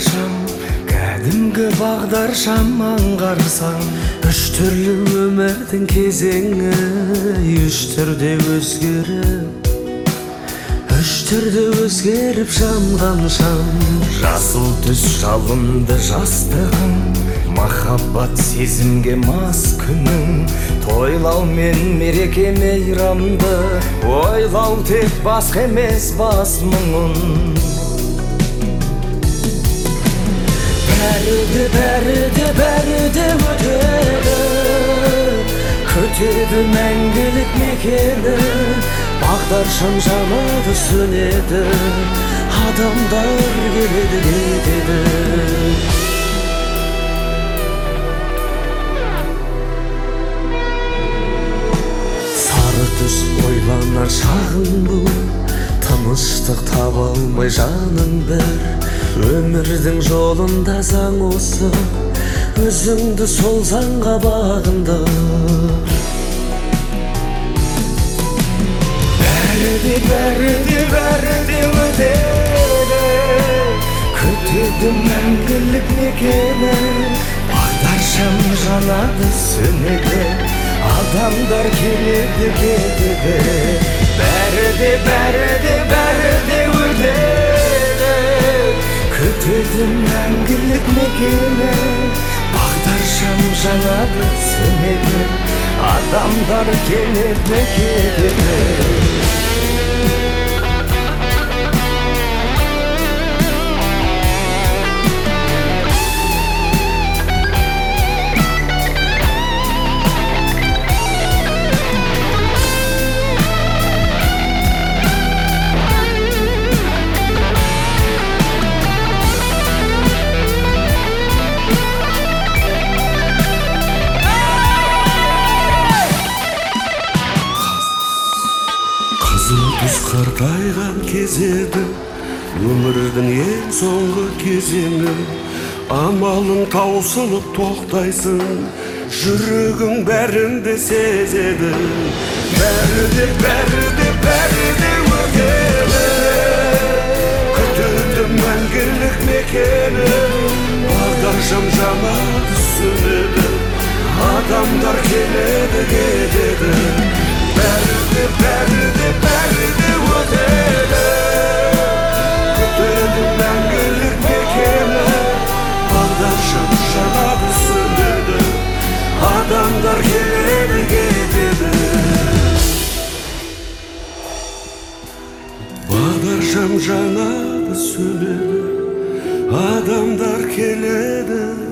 шам, кәдімгі бағдар шам аңғарсаң, үш түрлі өмірдің кезеңі үш түрде өзгеріп, үш түрде өзгеріп жанған шам. Жасыл түс жалынды жастығың, махаббат сезімге мас күнің, тойлау мен мереке мейрамды ойлау тек басқа емес бас мұңын. Бәрі де өтеді, күтеді мәңгілік мекені, бағдаршам жанады сөнеді, адамдар келеді кетеді. Сары түс ойланар шағың бұл, тыныштық таба алмай жаның бір. Өмірдің жолында заң осы, өзіңді сол заңға бағынды. Бәрі де өтеді, күтеді мәңгілік мекені, бағдаршам жанады сөнеді, адамдар келеді кетеді. Бәрі де өтеді, күтеді мәңгілік мекені, бағдаршам жанады сөнеді, адамдар келеді кетеді. Түс қартайған кезеді, өмірдің ең соңғы кезеңі, амалың таусылып тоқтайсың, жүрегің бәрін де сезеді. Бәрі де өтеді, күтеді мәңгілік мекені, бағдаршам жанады сөнеді, адамдар келеді кетеді. Бәрі де өтеді, күтеді мәңгілік мекені, бағдаршам жанады сөнеді, адамдар келеді кетеді. Бағдаршам жанады сөнеді, адамдар келеді